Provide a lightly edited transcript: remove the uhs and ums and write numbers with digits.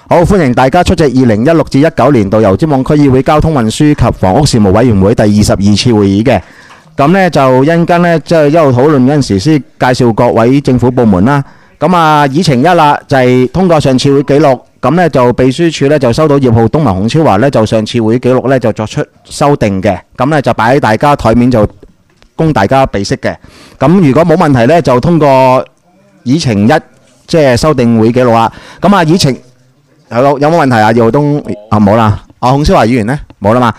好，歡迎大家出席2016至19年度油尖旺區議會交通運輸及房屋事務委員會第22次會議嘅。咁呢就一陣間呢，即係一路討論嗰陣時先介紹各位政府部門啦。咁啊，議程一啦，就係通過上次會記錄。咁呢就秘書處呢就收到葉浩東同洪超華呢就上次會記錄呢就作出修訂嘅。咁呢就擺喺大家台面就供大家備悉嘅。咁如果冇問題呢，就通過議程一，即係修訂會記錄啦。咁啊，議程有冇問題啊？葉浩東啊冇啦。洪超華議員呢冇啦嘛。